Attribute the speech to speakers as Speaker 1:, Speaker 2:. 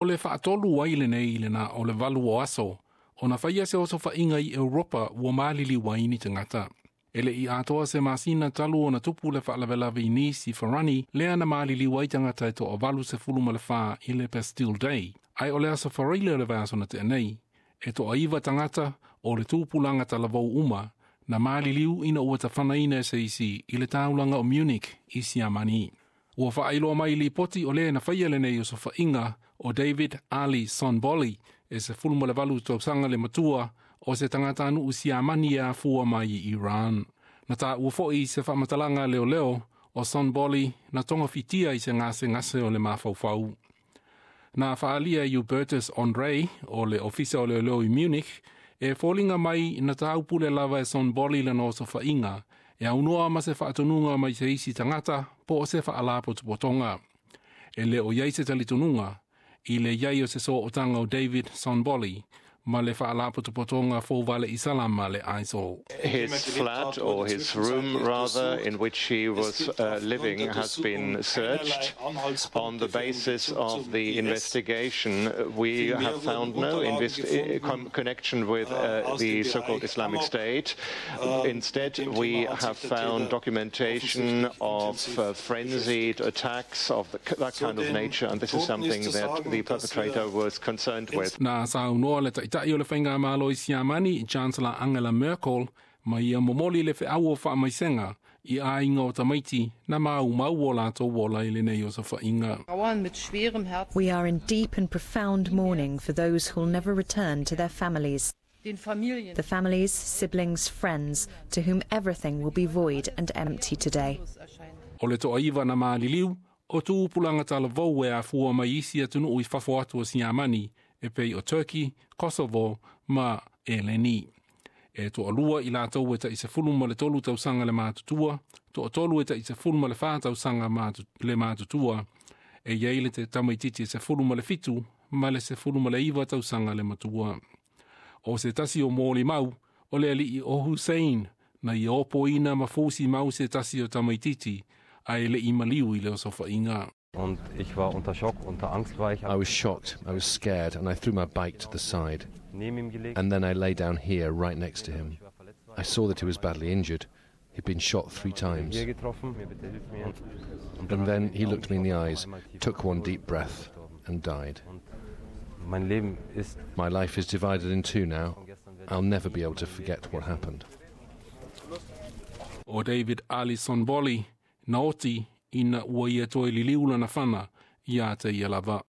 Speaker 1: O le whaatolu waile nei le na o le walu o aso, o na whaia se oso whainga I Europa ua malili waini te ngata. Ele I atoa se masina talu o na tupu le whaalawelawe I Nisi Farani, lea na malili wai tangata e to o walu se fuluma le wha I le Bastille Day. Ai o le asa whareile le vaso na te nei, e to aiva tangata o le tūpulanga talavou uma, na maliliu ina ua tawhanaina se isi I le taulanga o Munich I Siamani. Ua whaailoa mai li poti o le na whaia le nei o so whainga o David Ali Sonboli e se fuluma le walu tausanga le matua o se tangata anu u Siamani a fua mai I Iran. Na ta ua foi se whamatalanga leo leo o Sonboli na tonga fitia I se ngase o le mawhauwhau. Na whaalia Hubertus Andre o le ofisa o leo leo I Munich e fōlinga mai na taupule lava e Sonboli le no so whainga e aunua ma se whaatonunga mai se isi tangata po o se whaalapo tupotonga. E leo iei se talitonunga I le iei o se so o tanga o David Sonboli ma le whaalapo tupotonga fōwale I salama le aiso.
Speaker 2: His flat, or his room rather, in which he was living has been searched. On the basis of the investigation, we have found no connection with the so-called Islamic State. Instead, we have found documentation of frenzied attacks of that kind of nature, and this is something that the perpetrator was concerned with.
Speaker 1: Tai o le whainga malo I Siamani, Chancellor Angela Merkel, mai ia momoli le whiaua whaamaisenga I a inga o tamaiti na mau o lato wola I le nei o sa whainga.
Speaker 3: We are in deep and profound mourning for those who will never return to their families. The families, siblings, friends, to whom everything will be void and empty today.
Speaker 1: O le toa iwa na maaliliu, o tūpulanga tala vau e a fua mai isi atunu I whafo atu o Siamani, e pei o Turkey, Kosovo, ma Eleni. E to alua I lātou e ta I se fuluma le tolu tausanga le mātutua, to o tolu e ta I se fuluma le whātausanga le mātutua, e iei le te tamaititi e se fuluma le fitu, ma le se fuluma le iwa tausanga le matua. O se tasi o mōli mau, o le ali I o Hussein, na I opo ina ma fūsi mau se tasi o tamaititi, a e le I maliu I le o sofa inga.
Speaker 4: Und ich war unter Schock, unter Angst war ich.
Speaker 5: I was shocked, I was scared, and I threw my bike to the side. And then I lay down here, right next to him. I saw that he was badly injured. He'd been shot 3 times. And then he looked me in the eyes, took one deep breath, and died. My life is divided in 2 now. I'll never be able to forget what happened.
Speaker 1: O David Ali Sonboli, na oti, ina ua ia toi liliula na whana, ia te ia lava.